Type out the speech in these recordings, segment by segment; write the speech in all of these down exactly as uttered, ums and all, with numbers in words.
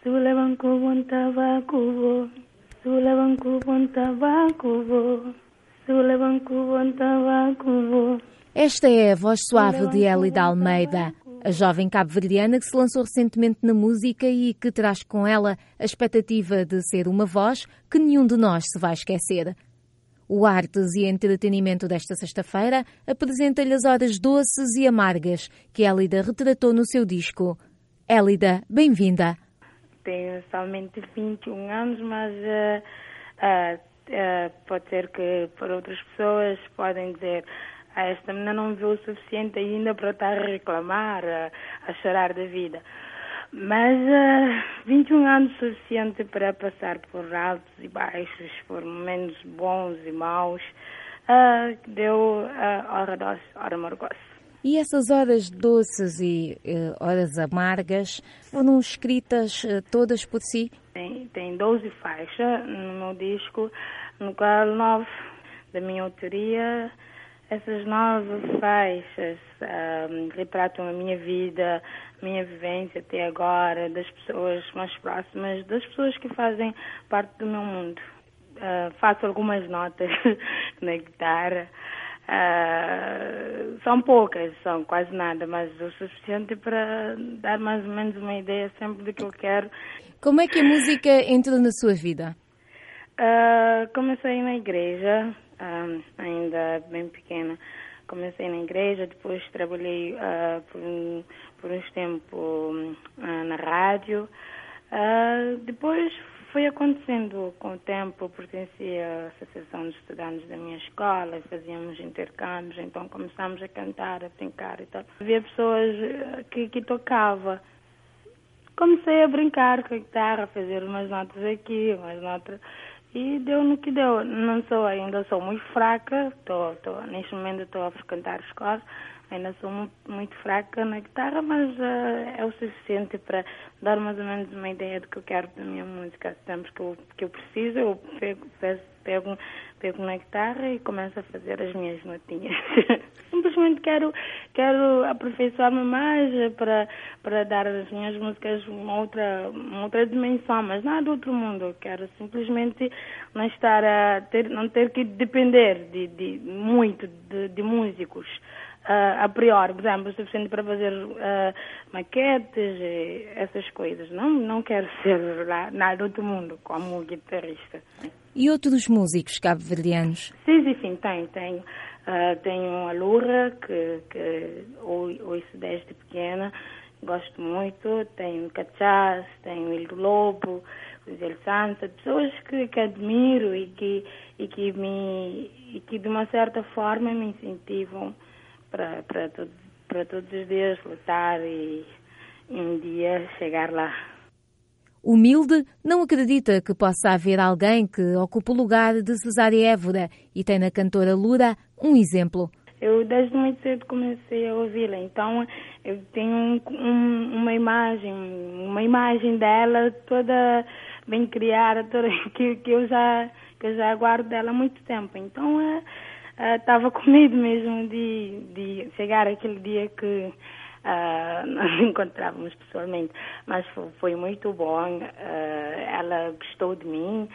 Sulaban kubon tabakubo, sulaban kubon tabakubo, sulaban kubon tabakubo. Esta é a voz suave de Elida Almeida, a jovem cabo-verdiana que se lançou recentemente na música e que traz com ela a expectativa de ser uma voz que nenhum de nós se vai esquecer. O Artes e Entretenimento desta sexta-feira apresenta-lhe as horas doces e amargas que Elida retratou no seu disco. Elida, bem-vinda. Tenho somente vinte e um anos, mas uh, uh, uh, pode ser que para outras pessoas podem dizer ah, esta menina não viu o suficiente ainda para estar a reclamar, a, a chorar da vida. Mas uh, vinte e um anos suficiente para passar por altos e baixos, por momentos bons e maus, uh, deu uh, hora doce, hora amargosa. E essas horas doces e uh, horas amargas foram escritas uh, todas por si? Tem, tem doze faixas no meu disco, no qual nove da minha autoria. Essas nove faixas uh, retratam a minha vida, a minha vivência até agora, das pessoas mais próximas, das pessoas que fazem parte do meu mundo. Uh, faço algumas notas na guitarra. Uh, são poucas, são quase nada, mas o suficiente para dar mais ou menos uma ideia sempre do que eu quero. Como é que a música entrou na sua vida? Uh, comecei na igreja, uh, ainda bem pequena. Comecei na igreja, depois trabalhei uh, por, um, por uns tempos uh, na rádio. Uh, depois foi acontecendo com o tempo, pertencia à Associação de Estudantes da minha escola, fazíamos intercâmbios, então começámos a cantar, a brincar e tal. Havia pessoas que, que tocavam. Comecei a brincar com a guitarra, a fazer umas notas aqui, umas notas, e deu no que deu. Não sou, ainda sou muito fraca, tô, tô, neste momento estou a frequentar a escola, ainda sou muito, muito fraca na guitarra, mas uh, é o suficiente para dar mais ou menos uma ideia do que eu quero da minha música. Sempre que eu, que eu preciso, eu pego, pego, pego na guitarra e começo a fazer as minhas notinhas. Simplesmente quero, quero aperfeiçoar-me mais para, para dar às minhas músicas uma outra, uma outra dimensão, mas nada do outro mundo. Eu quero simplesmente não estar a ter, não ter que depender de, de muito de, de músicos. Uh, a priori, por exemplo, o suficiente para fazer uh, maquetes e essas coisas. Não, não quero ser lá, nada do outro mundo como guitarrista. E outros músicos cabo-verdianos? Sim, sim, sim, tenho. Tenho, uh, tenho a Lura, que, que ouço desde pequena, gosto muito. Tenho o Cachás, tenho o Ildo Lobo, o Zé Santos, pessoas que, que admiro e que, e, que me, e que de uma certa forma me incentivam para, para, todo, para todos os dias lutar e, e um dia chegar lá. Humilde, não acredita que possa haver alguém que ocupe o lugar de Cesária Évora e tem na cantora Lura um exemplo. Eu desde muito cedo comecei a ouvi-la, então eu tenho um, um, uma imagem, uma imagem dela toda bem criada, toda, que, que, eu já, que eu já aguardo dela há muito tempo. Então é, estava uh, com medo mesmo de, de chegar aquele dia que uh, nós encontrávamos pessoalmente, mas foi, foi muito bom. Uh, ela gostou de mim,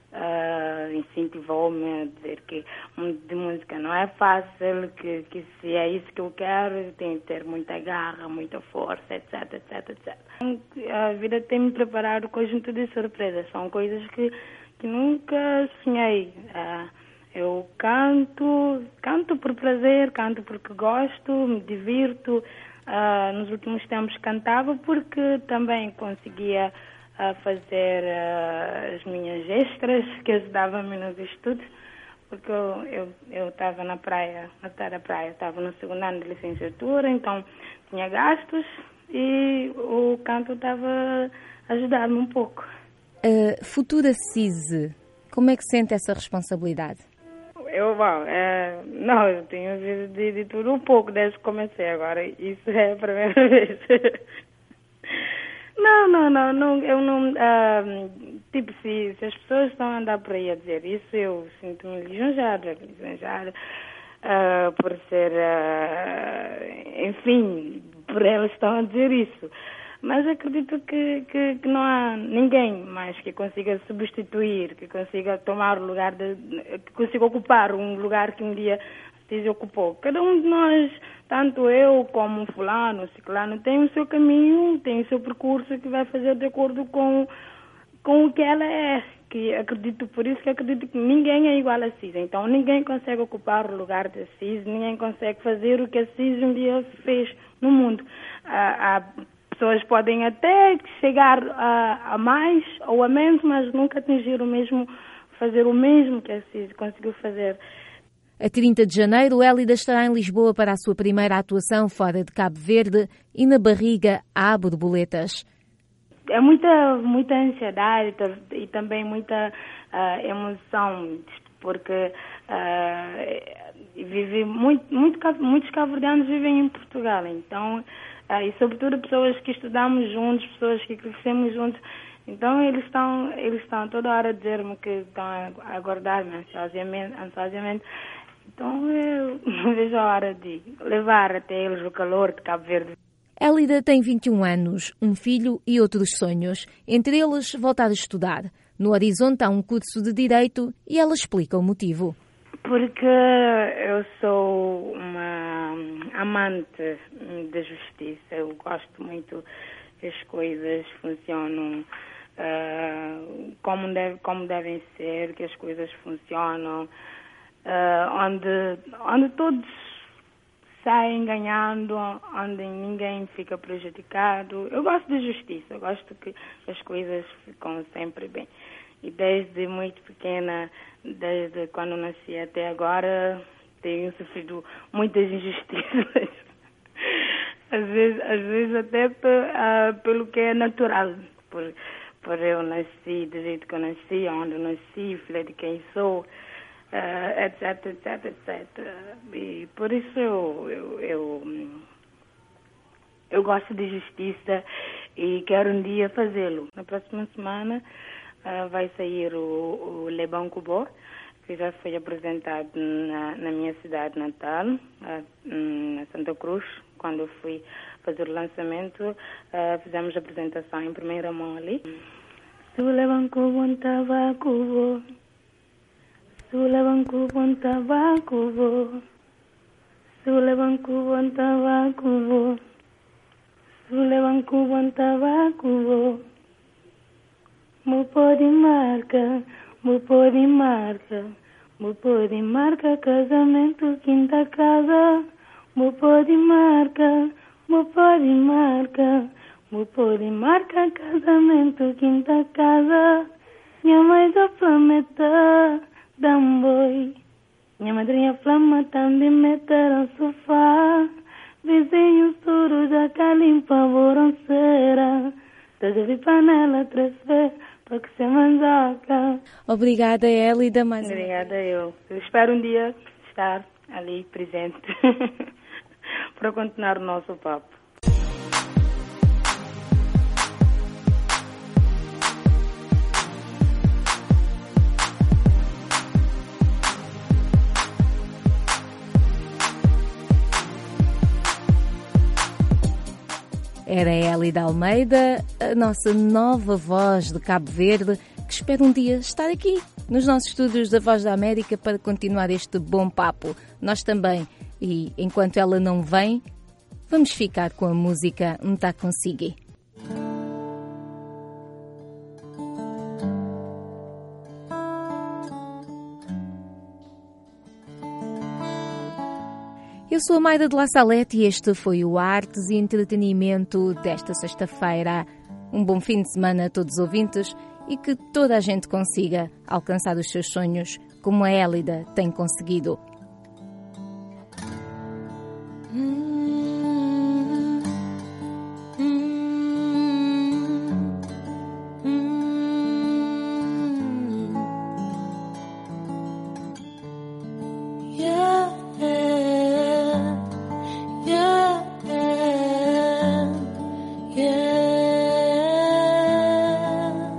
uh, incentivou-me a dizer que de música não é fácil, que, que se é isso que eu quero, tem que ter muita garra, muita força, etc, etc, etcétera. A vida tem-me preparado um conjunto de surpresas, são coisas que, que nunca sonhei. Uh, Eu canto, canto por prazer, canto porque gosto, me divirto. Uh, nos últimos tempos cantava porque também conseguia uh, fazer uh, as minhas extras que ajudavam-me nos estudos, porque eu eu estava na praia, na terra da praia, estava no segundo ano de licenciatura, então tinha gastos e o canto estava a ajudar-me um pouco. A futura Cise, como é que sente essa responsabilidade? Eu, bom, é, não, eu tenho visto de, de tudo um pouco desde que comecei agora. Isso é a primeira vez. não, não, não, não, eu não... Uh, tipo, se, se as pessoas estão a andar por aí a dizer isso, eu sinto-me lisonjada, lisonjada uh, por ser... Uh, enfim, por elas estão a dizer isso. Mas acredito que, que, que não há ninguém mais que consiga substituir, que consiga tomar o lugar, de, que consiga ocupar um lugar que um dia se ocupou. Cada um de nós, tanto eu como fulano, ciclano, tem o seu caminho, tem o seu percurso que vai fazer de acordo com, com o que ela é. Que acredito, por isso que acredito que ninguém é igual a Cis. Então ninguém consegue ocupar o lugar da Cis, ninguém consegue fazer o que a Cis um dia fez no mundo. Há, há pessoas podem até chegar a, a mais ou a menos, mas nunca atingir o mesmo, fazer o mesmo que a Cis conseguiu fazer. A trinta de janeiro, Élida estará em Lisboa para a sua primeira atuação fora de Cabo Verde e na barriga há borboletas. É muita, muita ansiedade e também muita uh, emoção, porque uh, vive muito, muito, muitos cabo-verdianos vivem em Portugal, então, uh, e sobretudo pessoas que estudamos juntos, pessoas que crescemos juntos. Então eles estão, eles estão toda hora a dizer-me que estão a aguardar-me ansiosamente, ansiosamente. Então eu não vejo a hora de levar até eles o calor de Cabo Verde. Élida tem vinte e um anos, um filho e outros sonhos, entre eles voltar a estudar. No horizonte há um curso de Direito e ela explica o motivo. Porque eu sou uma amante da justiça, eu gosto muito que as coisas funcionam uh, como, deve, como devem ser, que as coisas funcionam, uh, onde, onde todos saem ganhando, onde ninguém fica prejudicado. Eu gosto de justiça, eu gosto que as coisas ficam sempre bem. E desde muito pequena, desde quando nasci até agora, tenho sofrido muitas injustiças. Às vezes, às vezes até uh, pelo que é natural, por, por eu nasci do jeito que eu nasci, onde eu nasci, filha de quem sou, uh, etc, etc, etcétera. E por isso eu, eu, eu, eu gosto de justiça e quero um dia fazê-lo. Na próxima semana uh, vai sair o, o Le Bon Kubo, que já foi apresentado na, na minha cidade natal, uh, na Santa Cruz. Quando eu fui fazer o lançamento, uh, fizemos a apresentação em primeira mão ali. Sulevan kubon tabakubo, Sulevan kubon tabakubo, Sulevan kubon tabakubo, Sulevan kubon tabakubo. Mupo de marca, mupo de marca, mupo de marca, casamento, quinta casa. Mupo de marca, mupo de marca, mupo de marca, casamento, quinta casa. Minha mãe do planeta, dá-me boi. Minha madrinha flama também meteram sofá. Vizinhos duros da calimpa, boronceira. Toda de panela, três vezes, para que se manjaca. Obrigada, Élida. Mais Obrigada eu. Eu espero um dia estar ali presente para continuar o nosso papo. Era Élida Almeida, a nossa nova voz de Cabo Verde, que espera um dia estar aqui nos nossos estúdios da Voz da América para continuar este bom papo. Nós também. E enquanto ela não vem, vamos ficar com a música M'ta Consegui. Eu sou a Mayra de La Salete e este foi o Artes e Entretenimento desta sexta-feira. Um bom fim de semana a todos os ouvintes e que toda a gente consiga alcançar os seus sonhos como a Élida tem conseguido.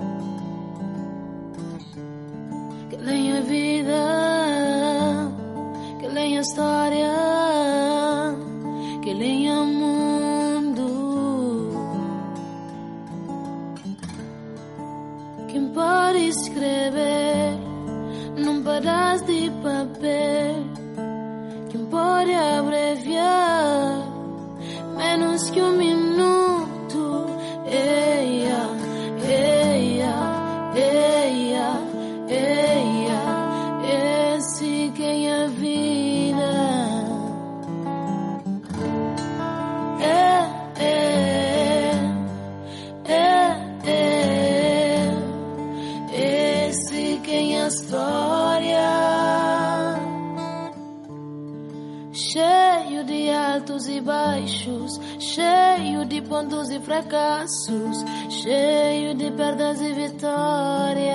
Que vem a vida Quem pode escrever num pedaço de papel, quem pode abreviar menos que um minuto. Eia, eia, eia, eia, esse quem é vida. É, é, é, é, esse quem é a história. Cheio de altos e baixos, cheio de pontos e fracassos, cheio de perdas e vitórias.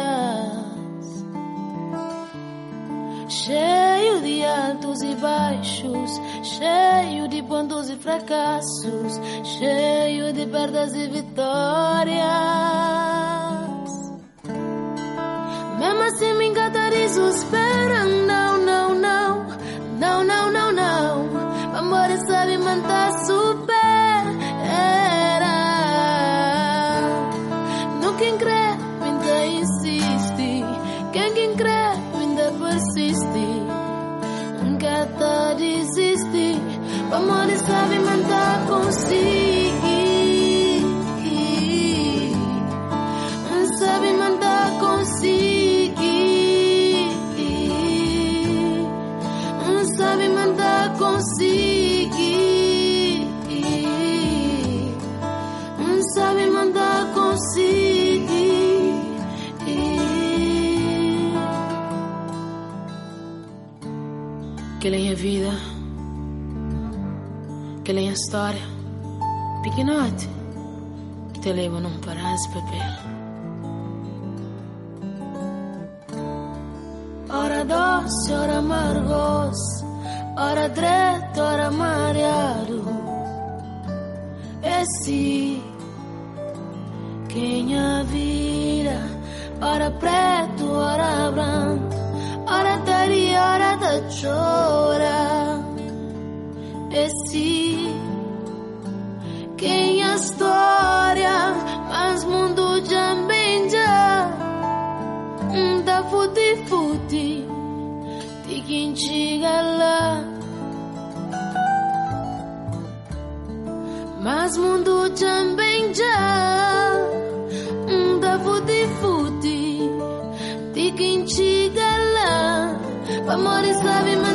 Cheio de altos e baixos, cheio de pontos e fracassos, cheio de perdas e vitórias. Mesmo assim me encantarizo, espera, não, não, não, não, não, não, não. Amor sabe manter supera. No quem crê, ainda insiste. Quem quem crê, ainda persiste. Nunca tá desiste. Amor sabe manter consigo. Sabe manter consigo. Sabe mandar consigo, sabe mandar consigo. Que lei é vida, que lei é história, pequenote, que te leva num pedaço de papel. Ora doce, ora amargos, ora direto, ora mareado. Esse quem a vira, ora preto, ora branco, ora tari, ora da chora. Esse quem a história, mas mundo já bem já da futi futi, de quem chega lá. Mas mundo também já da futi futi, de quem chega lá. Amor sabe